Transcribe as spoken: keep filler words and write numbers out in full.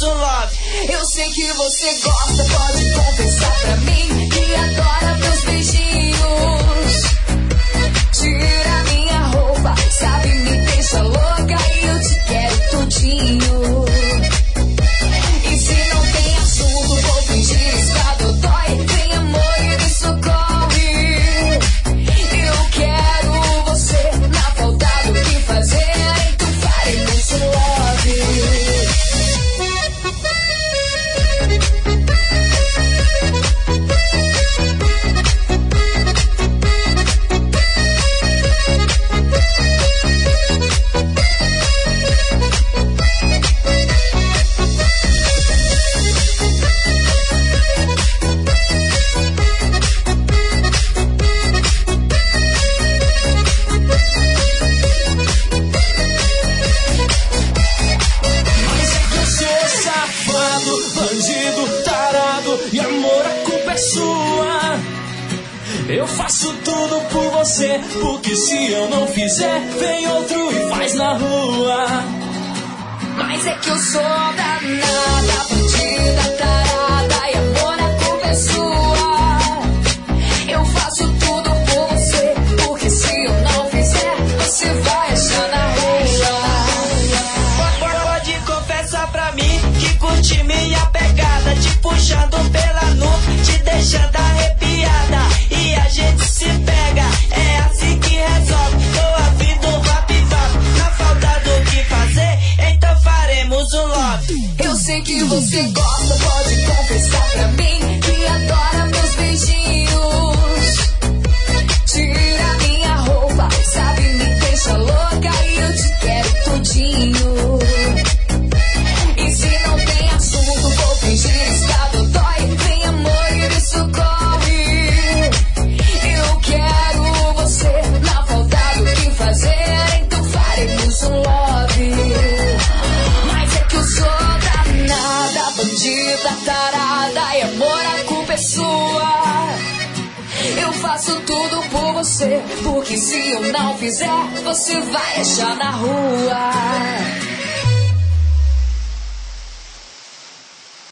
um love. Eu sei que você gosta, pode confessar pra mim que adora meus beijinhos. Tira minha roupa, sabe, me deixa louca e eu te quero tudinho. E se não tem assunto, vou fingir estado dói. Tem amor e me socorre. Eu quero você, na falta do que fazer, então faremos um love. Eu faço tudo por você, porque se eu não fizer, vem outro e faz na rua. Mas é que eu sou danada, bandida, tarada, e amor, a culpa é sua. Eu faço tudo por você, porque se eu não fizer, você vai achar na rua. Pode confessar pra mim que curte minha pegada, te puxando pela nuca, te deixando arrepiada. E a gente se pega, é assim que resolve. Tô a vida um rap-vapo, na falta do que fazer, então faremos um love. Eu sei que você gosta, pode confessar pra mim que adora meus beijinhos. Tira minha roupa, sabe, me deixa louca e eu te quero tudinho. E se não tem assunto, vou fingir estado dói. Vem amor e me socorre. Eu quero você, na falta do que fazer, então faremos um love. Mas é que eu sou danada, bandida, tarada, e amor, a culpa é sua. Eu faço tudo por você, porque se eu não fizer, você vai achar na rua.